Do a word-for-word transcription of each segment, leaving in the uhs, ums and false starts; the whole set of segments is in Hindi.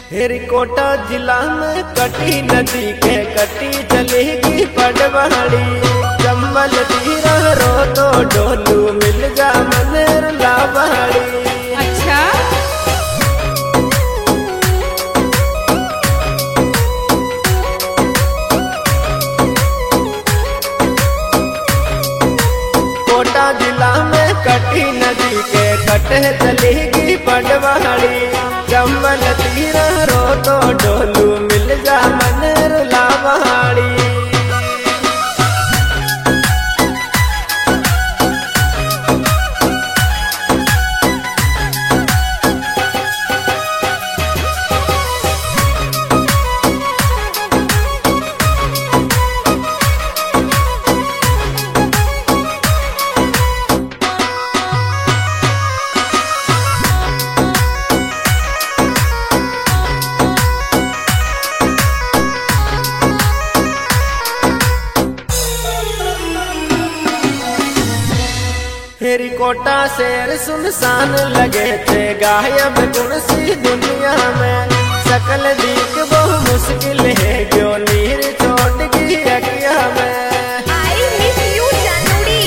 हेरिकोटा जिला में कटी नदी के कटी चलेगी पटवाड़ी। चंबल तीरा रो तो डोलू मिल जा मनेर लावाड़ी। अच्छा कोटा जिला में कटी नदी के कटे चलेगी पटवाड़ी। चंबल तीरा रो तो डोलू मिल जा मनेर लावाड़ी। हेरिकोटा शहर सुनसान लगे थे गायब कुर्सी दुनिया में। सकल दीक वो मुश्किल है जो नीर छोड़ की अकिया में। आई मिस यू जानूरी।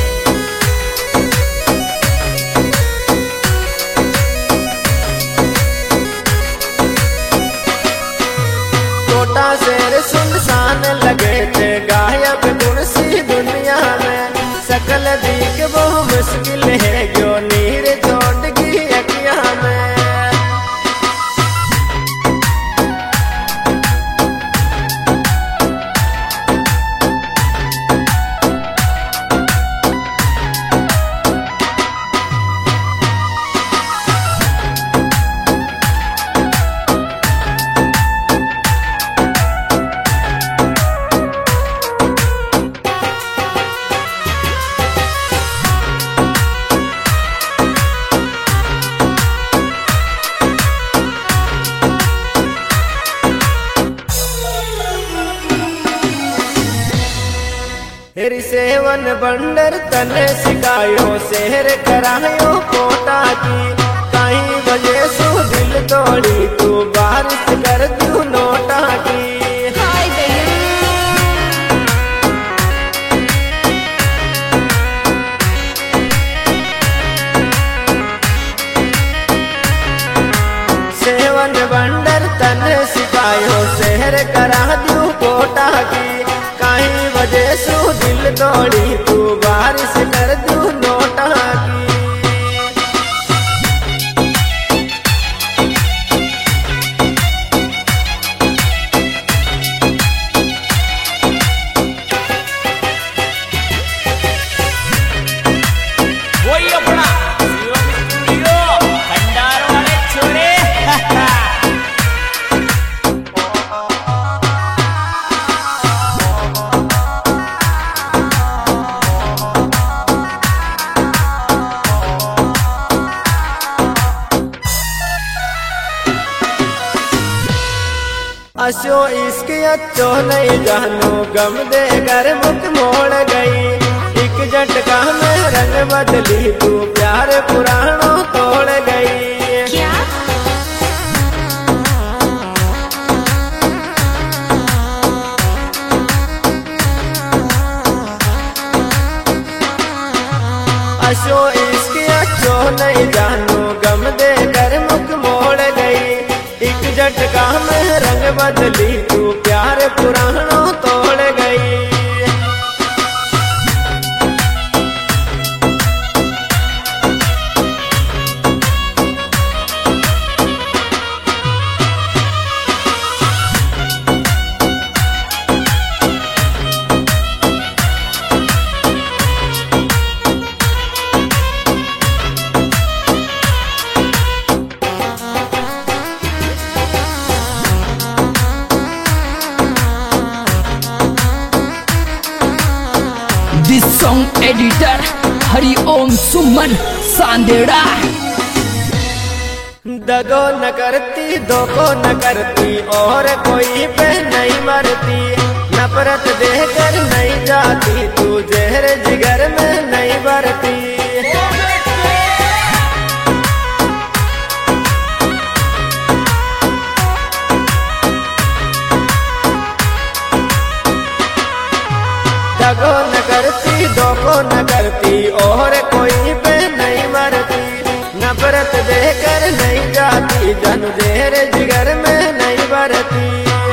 कोटा शहर सुनसान लगे थे गायब कुर्सी दुनिया में। सकल दीक वो मुश्किल है जो नीर छोड़ की अकिया में। हेरी सेवन बंडर तने सिखायो शहर करायो कोटा की। कहीं बजे सो दिल तोड़ी तू बारिश कर दू नोटा की। हाय सेवन बंडर तने सिखायो शहर करा दू कोटा की। कहीं बजे सो दिल तोड़ी तू बारिश कर दू नोटा की। वही अपना शिवम स्टूडियो खंडार वाले छोरे। असो इसके अच्छो नहीं जानो गम दे घर मुख मोड़ गई। एक झटका में रंग बदली तू प्यार पुरानो तोड़ गई। क्या असो इसके अच्छो नहीं जानो गम दे घर मुख मोड़ गई। एक झटका में रंग बदली तू प्यार पुरानो तोड़ गई। This song editor Hariom Suman Sandera. दगो न करती धोखो न करती और कोई पे नहीं मरती। नफरत देकर नहीं जाती तू जहर जिगर में नहीं भरती। नफरत देकर नहीं जाती, जन देर जिगर में नहीं बरती।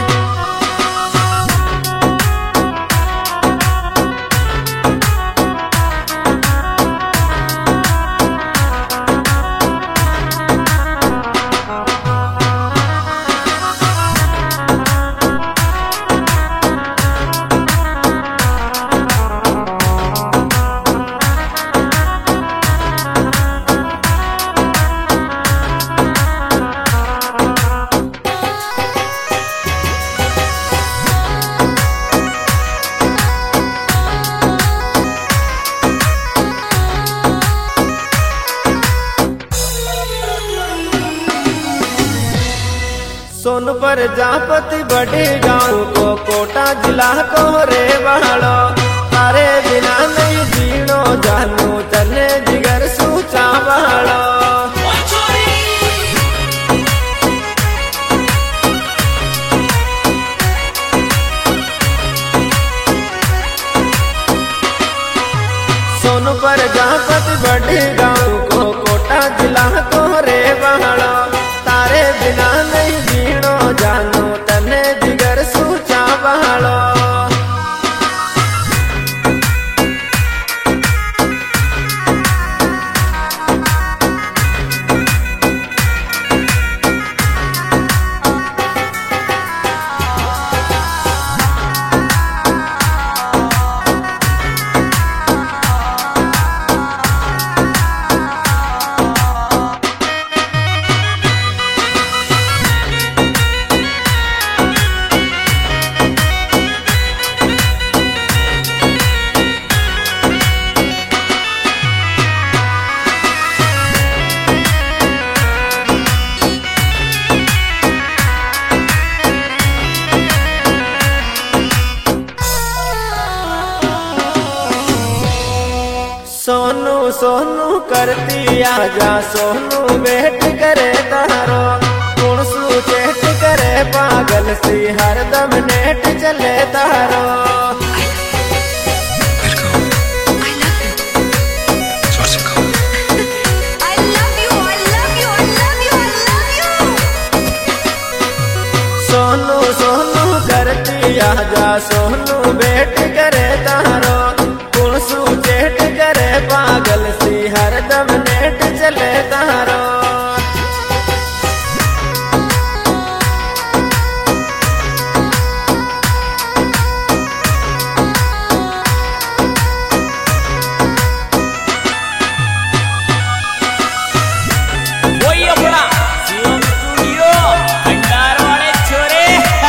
सोन प्रजापति बड़े गाँव को कोटा जिला को रे बहाड़ो, तारे बिना नहीं जीनो जानू चले जिगर सूचा बहाड़ो। सोन प्रजापति बड़े गाँव को कोटा जिला को रे बहाड़ो, तारे बिना नहीं जीनो जानू तने जिगर सूचा बहाड़ो। सोनू सोनू करती आजा सोनू बेट करे तारो, कौन सू चेट करे पागल सी हरदम नेट चले तारो। सोनू सोनू करती आजा सोनू बेट करे तारो, कौन सू चेट करे पागल सी हरदम नेट चले तारो। वही अपना शिवम स्टूडियो खंडार वाले छोरे।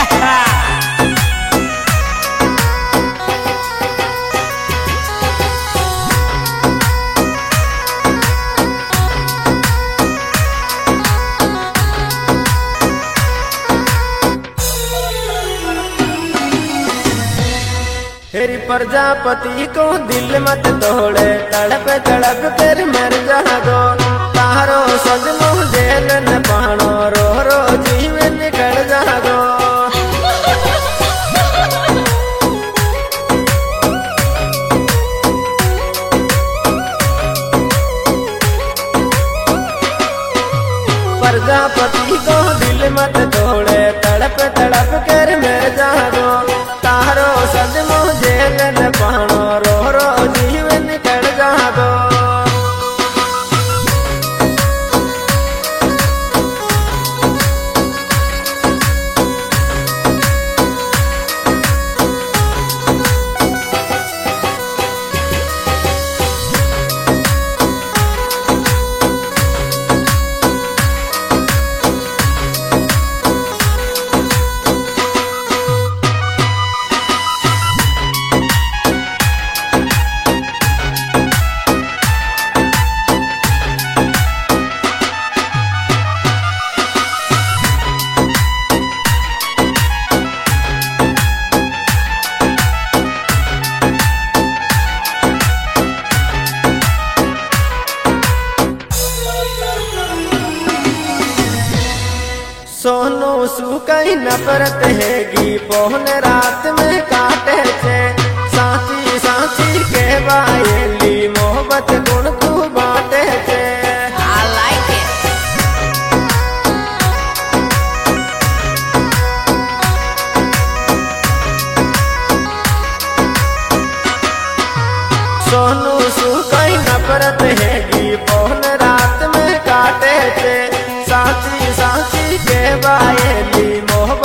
हेरी प्रजापति को दिल मत तोड़े, तड़प तड़प कर मर जागो, तारो सजनो जेल न पानो, रो रो जीवन निकल जागो। प्रजापति को दिल मत तोड़े, तड़प तड़प कर मर जागो, तारो सजनो जेल न पानो, रो रो जीवन निकल जागो। सोनू सू कई नफरत हैगी, पौन रात में काटे छे, साथी साथी के बायली मोहब्बत गुण तू बाटे छे। I like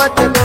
मत